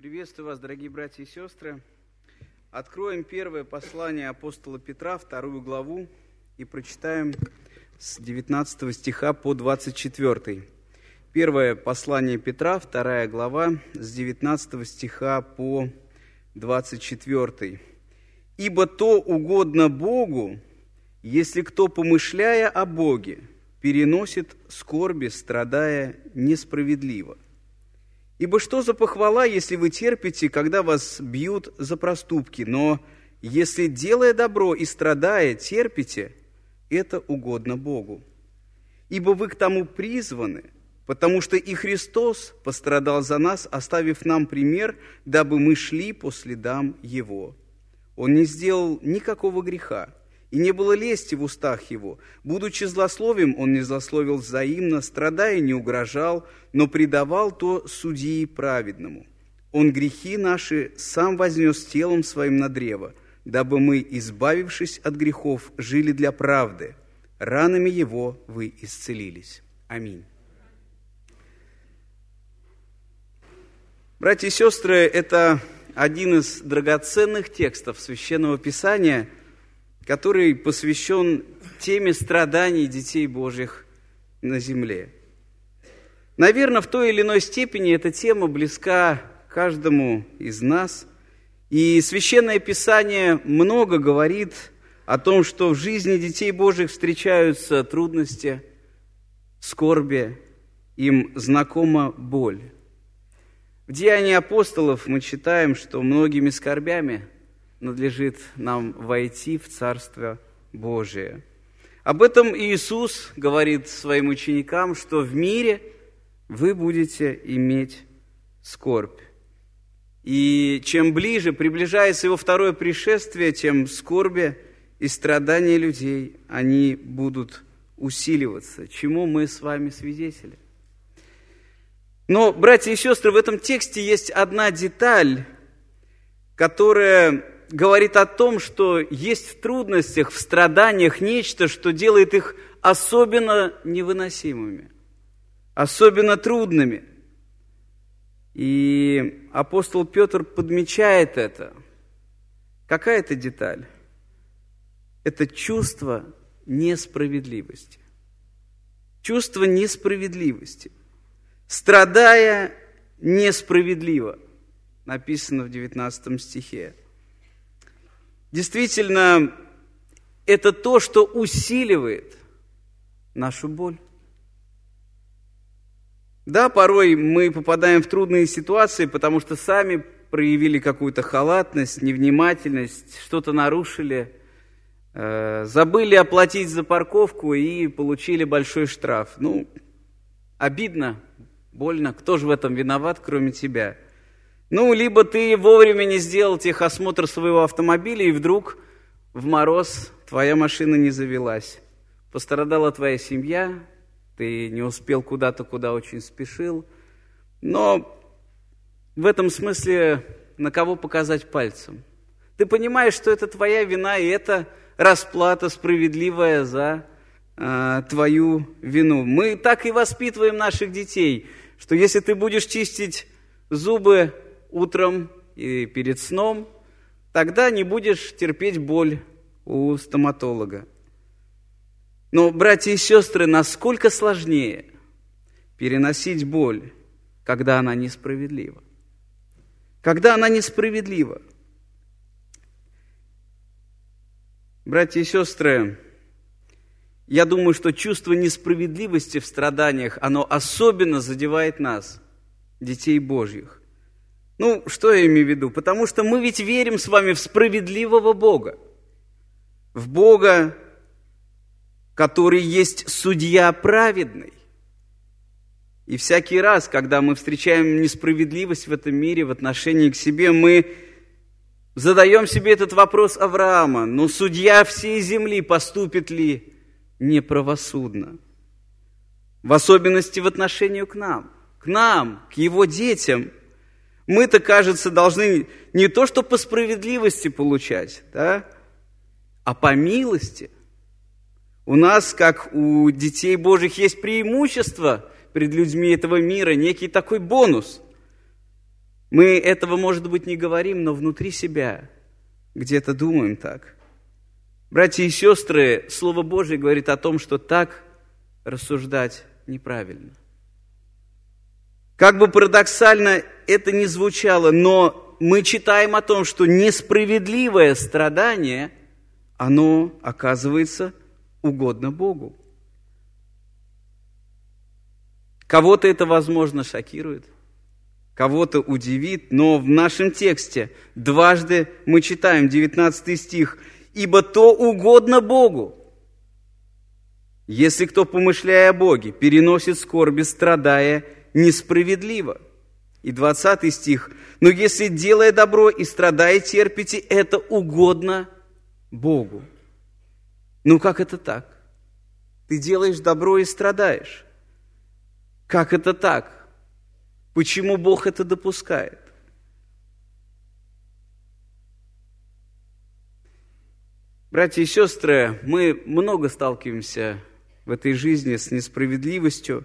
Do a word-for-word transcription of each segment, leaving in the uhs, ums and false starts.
Приветствую вас, дорогие братья и сестры. Откроем первое послание апостола Петра, вторую главу, и прочитаем с девятнадцатого стиха по двадцать четвёртый. Первое послание Петра, вторая глава, с девятнадцатого стиха по двадцать четвёртый. «Ибо то угодно Богу, если кто, помышляя о Боге, переносит скорби, страдая несправедливо. Ибо что за похвала, если вы терпите, когда вас бьют за проступки, но если, делая добро и страдая, терпите, это угодно Богу. Ибо вы к тому призваны, потому что и Христос пострадал за нас, оставив нам пример, дабы мы шли по следам Его. Он не сделал никакого греха, и не было лести в устах Его. Будучи злословием, Он не злословил взаимно, страдая, не угрожал, но предавал то судьи праведному. Он грехи наши сам вознес телом Своим на древо, дабы мы, избавившись от грехов, жили для правды. Ранами Его вы исцелились. Аминь». Братья и сестры, это один из драгоценных текстов Священного Писания, который посвящен теме страданий детей Божьих на земле. Наверное, в той или иной степени эта тема близка каждому из нас. И Священное Писание много говорит о том, что в жизни детей Божьих встречаются трудности, скорби, им знакома боль. В Деянии апостолов мы читаем, что многими скорбями надлежит нам войти в Царство Божие. Об этом Иисус говорит своим ученикам, что в мире вы будете иметь скорбь. И чем ближе приближается Его второе пришествие, тем скорби и страдания людей, они будут усиливаться, чему мы с вами свидетели. Но, братья и сестры, в этом тексте есть одна деталь, которая говорит о том, что есть в трудностях, в страданиях нечто, что делает их особенно невыносимыми, особенно трудными. И апостол Петр подмечает это. Какая это деталь? Это чувство несправедливости. Чувство несправедливости. Страдая несправедливо, написано в девятнадцатом стихе. Действительно, это то, что усиливает нашу боль. Да, порой мы попадаем в трудные ситуации, потому что сами проявили какую-то халатность, невнимательность, что-то нарушили, э, забыли оплатить за парковку и получили большой штраф. Ну, обидно, больно. Кто же в этом виноват, кроме тебя? Ну, либо ты вовремя не сделал техосмотр своего автомобиля, и вдруг в мороз твоя машина не завелась. Пострадала твоя семья, ты не успел куда-то, куда очень спешил. Но в этом смысле на кого показать пальцем? Ты понимаешь, что это твоя вина, и это расплата справедливая за э, твою вину. Мы так и воспитываем наших детей, что если ты будешь чистить зубы утром и перед сном, тогда не будешь терпеть боль у стоматолога. Но, братья и сестры, насколько сложнее переносить боль, когда она несправедлива. Когда она несправедлива. Братья и сестры, я думаю, что чувство несправедливости в страданиях, оно особенно задевает нас, детей Божьих. Ну, что я имею в виду? Потому что мы ведь верим с вами в справедливого Бога. В Бога, который есть судья праведный. И всякий раз, когда мы встречаем несправедливость в этом мире, в отношении к себе, мы задаем себе этот вопрос Авраама. Но судья всей земли поступит ли неправосудно? В особенности в отношении к нам. К нам, к его детям. Мы-то, кажется, должны не то что по справедливости получать, да, а по милости. У нас, как у детей Божьих, есть преимущество пред людьми этого мира, некий такой бонус. Мы этого, может быть, не говорим, но внутри себя где-то думаем так. Братья и сестры, Слово Божие говорит о том, что так рассуждать неправильно. Как бы парадоксально это ни звучало, но мы читаем о том, что несправедливое страдание, оно, оказывается, угодно Богу. Кого-то это, возможно, шокирует, кого-то удивит, но в нашем тексте дважды мы читаем девятнадцатый стих: «Ибо то угодно Богу, если кто, помышляя о Боге, переносит скорби, страдая несправедливо». И двадцатый стих: «Но если, делая добро и страдая, терпите, это угодно Богу». Ну как это так? Ты делаешь добро и страдаешь. Как это так? Почему Бог это допускает? Братья и сестры, мы много сталкиваемся в этой жизни с несправедливостью.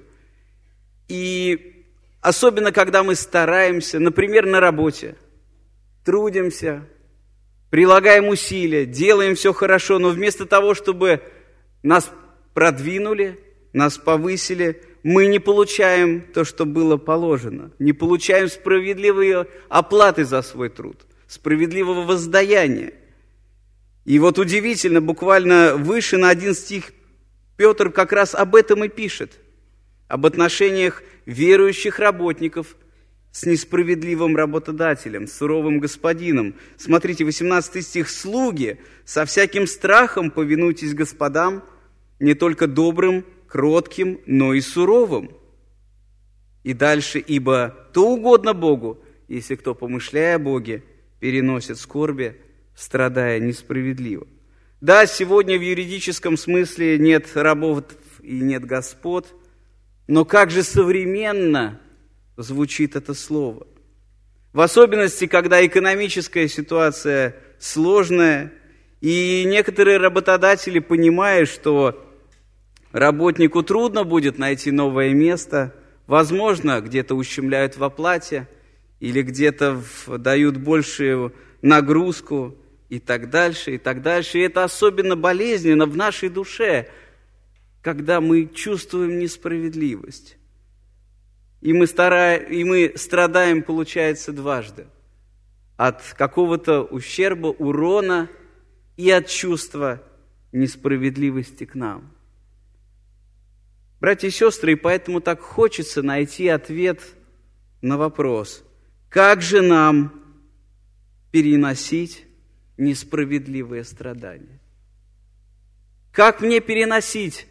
И особенно, когда мы стараемся, например, на работе, трудимся, прилагаем усилия, делаем все хорошо, но вместо того, чтобы нас продвинули, нас повысили, мы не получаем то, что было положено, не получаем справедливой оплаты за свой труд, справедливого воздаяния. И вот удивительно, буквально выше на один стих Петр как раз об этом и пишет, об отношениях верующих работников с несправедливым работодателем, с суровым господином. Смотрите, восемнадцатый стих: «Слуги, со всяким страхом повинуйтесь господам, не только добрым, кротким, но и суровым». И дальше: «Ибо то угодно Богу, если кто, помышляя о Боге, переносит скорби, страдая несправедливо». Да, сегодня в юридическом смысле нет рабов и нет господ, но как же современно звучит это слово. В особенности, когда экономическая ситуация сложная, и некоторые работодатели, понимая, что работнику трудно будет найти новое место, возможно, где-то ущемляют в оплате или где-то дают большую нагрузку и так дальше, и так дальше. И это особенно болезненно в нашей душе, когда мы чувствуем несправедливость. И мы, стараем, и мы страдаем, получается, дважды. От какого-то ущерба, урона и от чувства несправедливости к нам. Братья и сестры, и поэтому так хочется найти ответ на вопрос: как же нам переносить несправедливые страдания? Как мне переносить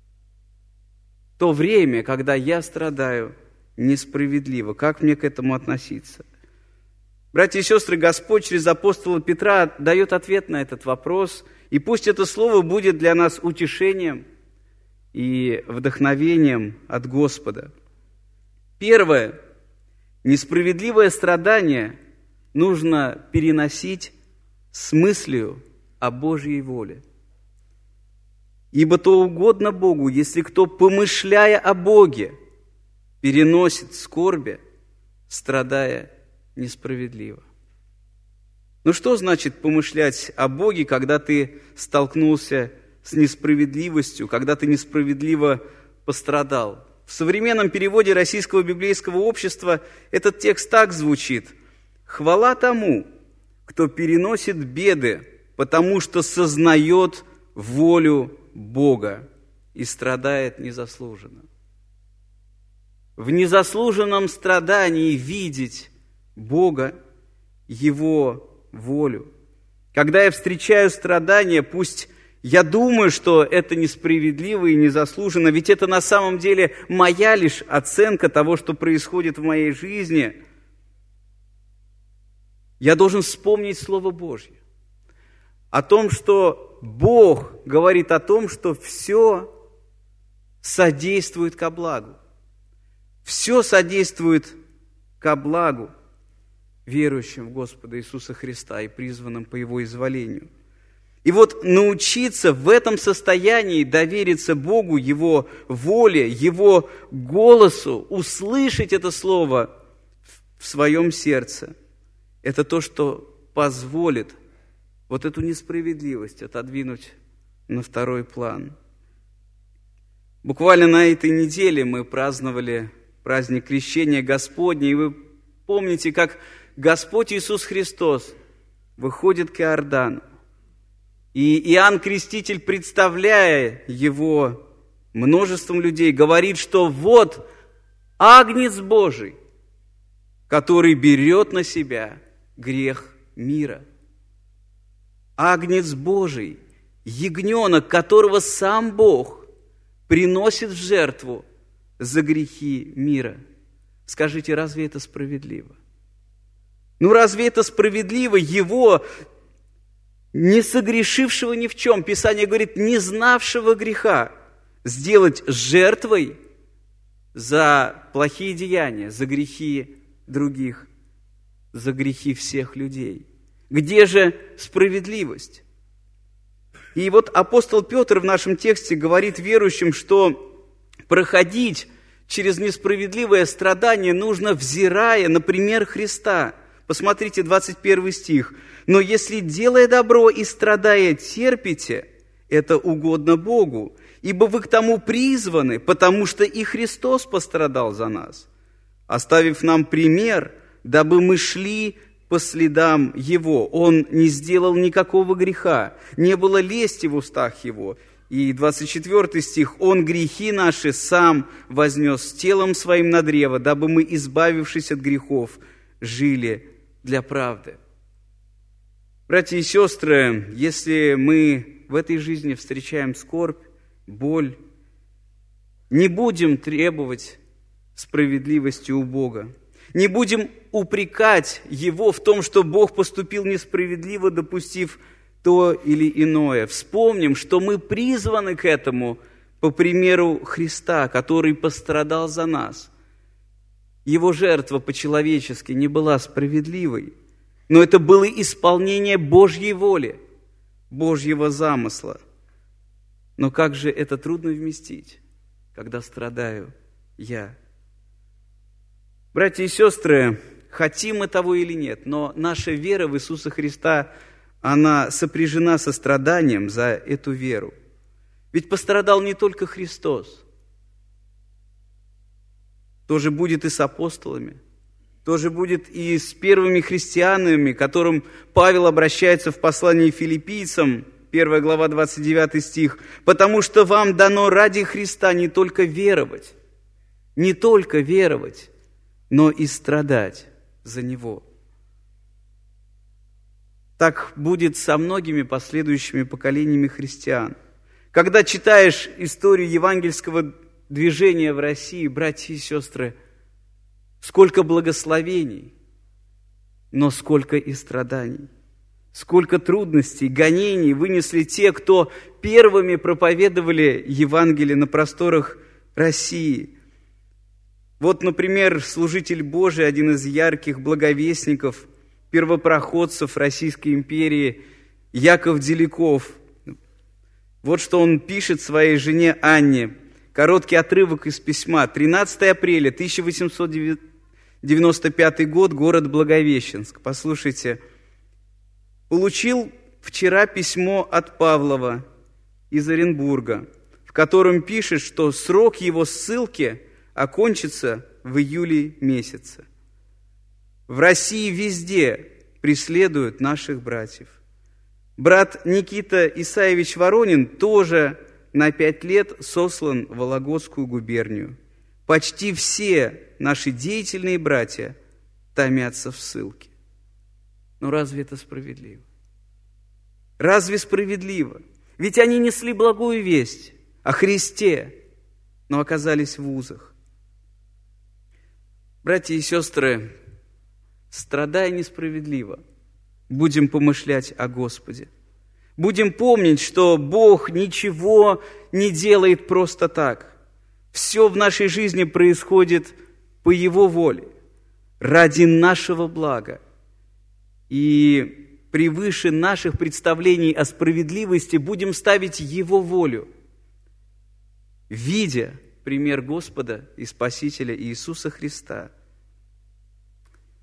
то время, когда я страдаю несправедливо? Как мне к этому относиться? Братья и сестры, Господь через апостола Петра дает ответ на этот вопрос, и пусть это слово будет для нас утешением и вдохновением от Господа. Первое. Несправедливое страдание нужно переносить с мыслью о Божьей воле. «Ибо то угодно Богу, если кто, помышляя о Боге, переносит скорби, страдая несправедливо». Ну что значит помышлять о Боге, когда ты столкнулся с несправедливостью, когда ты несправедливо пострадал? В современном переводе Российского библейского общества этот текст так звучит: «Хвала тому, кто переносит беды, потому что сознает волю Бога и страдает незаслуженно». В незаслуженном страдании видеть Бога, Его волю. Когда я встречаю страдания, пусть я думаю, что это несправедливо и незаслуженно, ведь это на самом деле моя лишь оценка того, что происходит в моей жизни. Я должен вспомнить Слово Божье о том, что Бог говорит о том, что все содействует ко благу. Все содействует ко благу верующим в Господа Иисуса Христа и призванным по Его изволению. И вот научиться в этом состоянии довериться Богу, Его воле, Его голосу, услышать это Слово в своем сердце, это то, что позволит вот эту несправедливость отодвинуть на второй план. Буквально на этой неделе мы праздновали праздник Крещения Господня, и вы помните, как Господь Иисус Христос выходит к Иордану, и Иоанн Креститель, представляя его множеством людей, говорит, что вот Агнец Божий, который берет на себя грех мира. Агнец Божий, ягненок, которого сам Бог приносит в жертву за грехи мира. Скажите, разве это справедливо? Ну, разве это справедливо его, не согрешившего ни в чем, Писание говорит, не знавшего греха, сделать жертвой за плохие деяния, за грехи других, за грехи всех людей? Где же справедливость? И вот апостол Петр в нашем тексте говорит верующим, что проходить через несправедливое страдание нужно, взирая на пример Христа. Посмотрите, двадцать первый стих. «Но если, делая добро и страдая, терпите, это угодно Богу, ибо вы к тому призваны, потому что и Христос пострадал за нас, оставив нам пример, дабы мы шли по следам Его. Он не сделал никакого греха, не было лести в устах Его». И двадцать четвёртый стих. «Он грехи наши сам вознес телом своим на древо, дабы мы, избавившись от грехов, жили для правды». Братья и сестры, если мы в этой жизни встречаем скорбь, боль, не будем требовать справедливости у Бога. Не будем упрекать Его в том, что Бог поступил несправедливо, допустив то или иное. Вспомним, что мы призваны к этому по примеру Христа, который пострадал за нас. Его жертва по-человечески не была справедливой, но это было исполнение Божьей воли, Божьего замысла. Но как же это трудно вместить, когда страдаю я? Братья и сестры, хотим мы того или нет, но наша вера в Иисуса Христа, она сопряжена со страданием за эту веру. Ведь пострадал не только Христос, тоже будет и с апостолами, тоже будет и с первыми христианами, к которым Павел обращается в послании филиппийцам, первая глава, двадцать девятый стих, «Потому что вам дано ради Христа не только веровать, не только веровать, но и страдать за Него». Так будет со многими последующими поколениями христиан. Когда читаешь историю евангельского движения в России, братья и сестры, сколько благословений, но сколько и страданий, сколько трудностей, гонений вынесли те, кто первыми проповедовали Евангелие на просторах России. Вот, например, служитель Божий, один из ярких благовестников, первопроходцев Российской империи, Яков Деляков. Вот что он пишет своей жене Анне. Короткий отрывок из письма. тринадцатого апреля тысяча восемьсот девяносто пятый год, город Благовещенск. Послушайте. «Получил вчера письмо от Павлова из Оренбурга, в котором пишет, что срок его ссылки окончится в июле месяце. В России везде преследуют наших братьев. Брат Никита Исаевич Воронин тоже на пять лет сослан в Вологодскую губернию. Почти все наши деятельные братья томятся в ссылке». Но разве это справедливо? Разве справедливо? Ведь они несли благую весть о Христе, но оказались в узах. Братья и сестры, страдая несправедливо, будем помышлять о Господе. Будем помнить, что Бог ничего не делает просто так. Все в нашей жизни происходит по Его воле, ради нашего блага. И превыше наших представлений о справедливости будем ставить Его волю, видя пример Господа и Спасителя Иисуса Христа.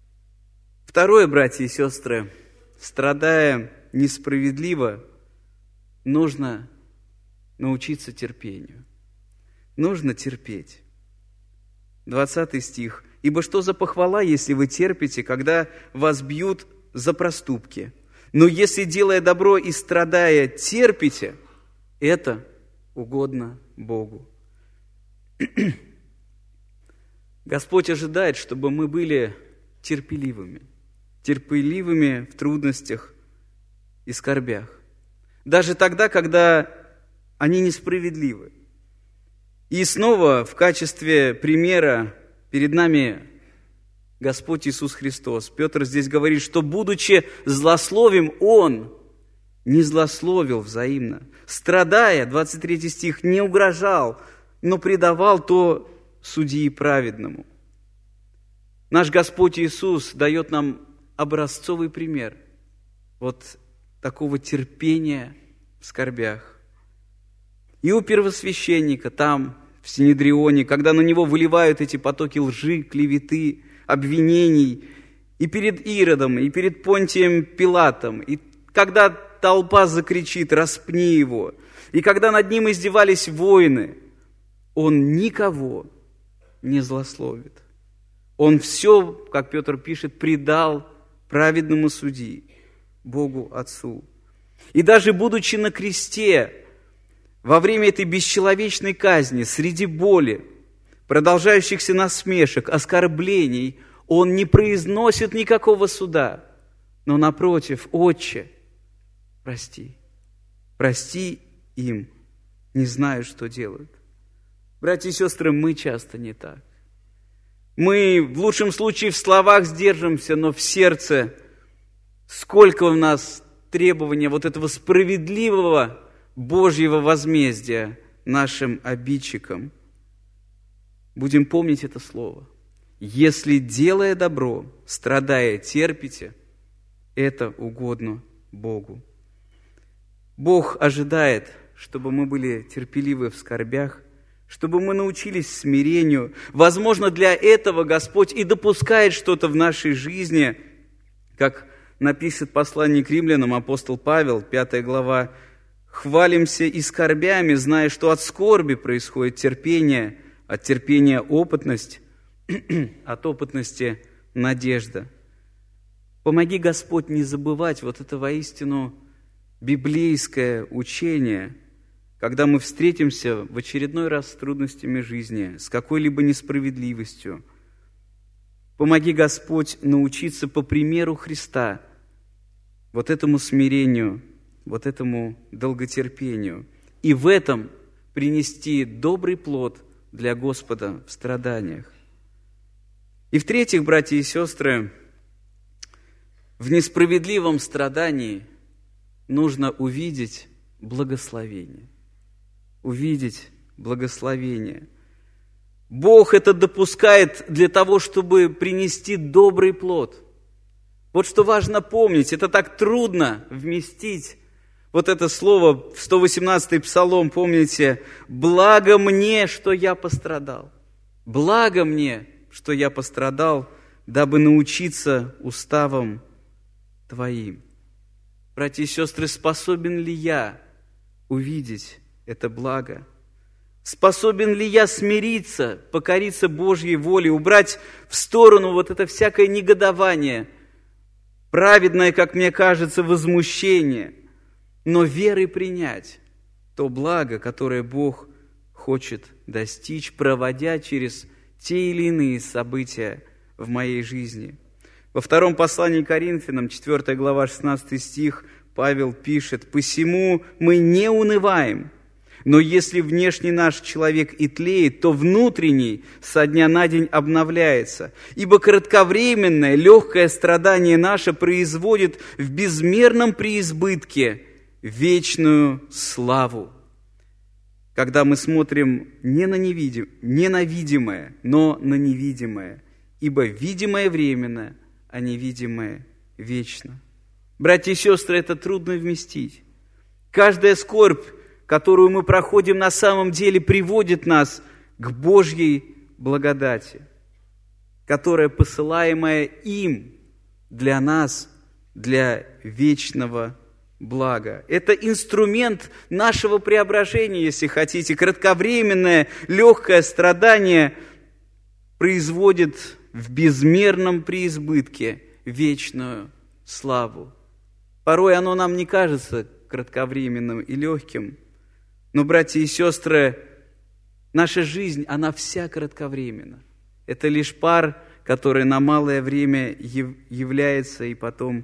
второе, братья и сестры, страдая несправедливо, нужно научиться терпению. Нужно терпеть. двадцатый стих. «Ибо что за похвала, если вы терпите, когда вас бьют за проступки? Но если, делая добро и страдая, терпите, это угодно Богу». Господь ожидает, чтобы мы были терпеливыми, терпеливыми в трудностях и скорбях. Даже тогда, когда они несправедливы. И снова в качестве примера перед нами Господь Иисус Христос. Петр здесь говорит, что, будучи злословим, Он не злословил взаимно. Страдая, двадцать третий стих, не угрожал, но предавал то судьи праведному. Наш Господь Иисус дает нам образцовый пример вот такого терпения в скорбях. И у первосвященника там, в Синедрионе, когда на него выливают эти потоки лжи, клеветы, обвинений, и перед Иродом, и перед Понтием Пилатом, и когда толпа закричит «распни его», и когда над ним издевались воины, он никого не злословит. Он все, как Петр пишет, предал праведному судьи, Богу Отцу. И даже будучи на кресте, во время этой бесчеловечной казни, среди боли, продолжающихся насмешек, оскорблений, он не произносит никакого суда, но напротив, «Отче, прости, прости им, не знаю, что делают». Братья и сестры, мы часто не так. Мы в лучшем случае в словах сдержимся, но в сердце сколько у нас требования вот этого справедливого Божьего возмездия нашим обидчикам. Будем помнить это слово. Если, делая добро, страдая, терпите, это угодно Богу. Бог ожидает, чтобы мы были терпеливы в скорбях, чтобы мы научились смирению. Возможно, для этого Господь и допускает что-то в нашей жизни, как напишет послание к римлянам апостол Павел, пятая глава, «Хвалимся и скорбями, зная, что от скорби происходит терпение, от терпения опытность, от опытности надежда». Помоги, Господь, не забывать вот это воистину библейское учение, когда мы встретимся в очередной раз с трудностями жизни, с какой-либо несправедливостью. Помоги, Господь, научиться по примеру Христа вот этому смирению, вот этому долготерпению, и в этом принести добрый плод для Господа в страданиях. И в-третьих, братья и сестры, в несправедливом страдании нужно увидеть благословение. Увидеть благословение. Бог это допускает для того, чтобы принести добрый плод. Вот что важно помнить, это так трудно вместить вот это слово в сто восемнадцатый псалом, помните, «Благо мне, что я пострадал». Благо мне, что я пострадал, дабы научиться уставам Твоим. Братья и сестры, способен ли я увидеть это благо? Способен ли я смириться, покориться Божьей воле, убрать в сторону вот это всякое негодование, праведное, как мне кажется, возмущение, но верой принять то благо, которое Бог хочет достичь, проводя через те или иные события в моей жизни. Во втором послании к Коринфянам, четвёртая глава, шестнадцатый стих, Павел пишет: «Посему мы не унываем, но если внешний наш человек и тлеет, то внутренний со дня на день обновляется. Ибо кратковременное, легкое страдание наше производит в безмерном преизбытке вечную славу». Когда мы смотрим не на невидим, не на видимое, но на невидимое. Ибо видимое временно, а невидимое вечно. Братья и сестры, это трудно вместить. Каждая скорбь, которую мы проходим, на самом деле приводит нас к Божьей благодати, которая, посылаемая им, для нас, для вечного блага. Это инструмент нашего преображения, если хотите. Кратковременное, легкое страдание производит в безмерном преизбытке вечную славу. Порой оно нам не кажется кратковременным и легким, но, братья и сестры, наша жизнь, она вся кратковременна. Это лишь пар, который на малое время является и потом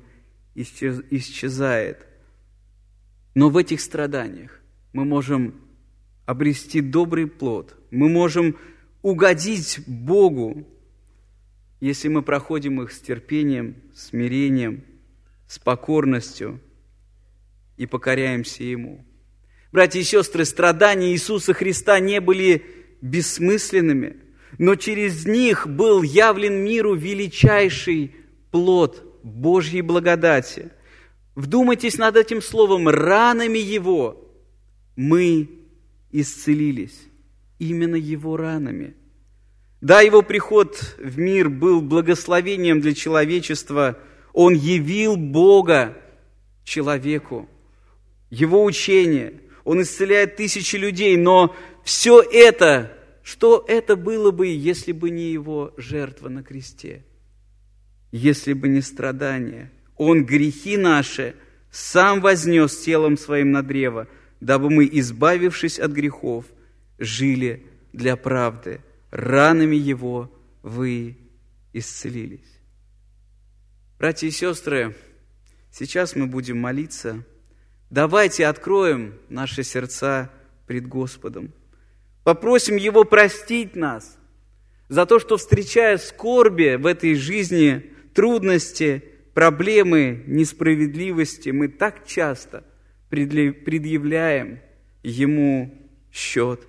исчезает. Но в этих страданиях мы можем обрести добрый плод, мы можем угодить Богу, если мы проходим их с терпением, смирением, с покорностью и покоряемся Ему. Братья и сестры, страдания Иисуса Христа не были бессмысленными, но через них был явлен миру величайший плод Божьей благодати. Вдумайтесь над этим словом: ранами Его мы исцелились. Именно Его ранами. Да, Его приход в мир был благословением для человечества. Он явил Бога человеку. Его учение. Он исцеляет тысячи людей. Но все это, что это было бы, если бы не Его жертва на кресте? Если бы не страдания. Он грехи наши сам вознес телом Своим на древо, дабы мы, избавившись от грехов, жили для правды. Ранами Его вы исцелились. Братья и сестры, сейчас мы будем молиться. Давайте откроем наши сердца пред Господом. Попросим Его простить нас за то, что, встречая скорби в этой жизни, трудности, проблемы, несправедливости, мы так часто предъявляем Ему счет,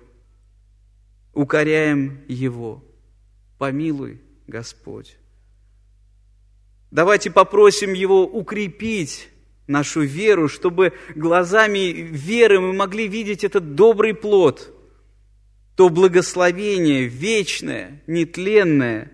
укоряем Его. Помилуй, Господь. Давайте попросим Его укрепить нашу веру, чтобы глазами веры мы могли видеть этот добрый плод, то благословение вечное, нетленное,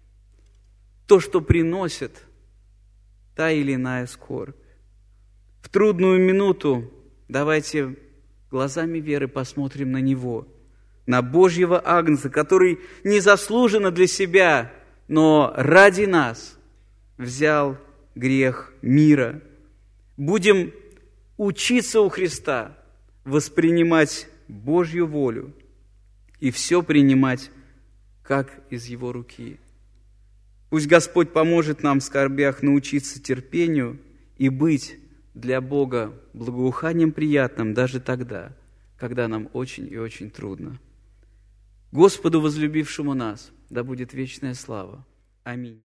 то, что приносит та или иная скорбь. В трудную минуту давайте глазами веры посмотрим на Него, на Божьего Агнца, который незаслуженно для себя, но ради нас взял грех мира. Будем учиться у Христа воспринимать Божью волю и все принимать, как из Его руки. Пусть Господь поможет нам в скорбях научиться терпению и быть для Бога благоуханием приятным даже тогда, когда нам очень и очень трудно. Господу, возлюбившему нас, да будет вечная слава. Аминь.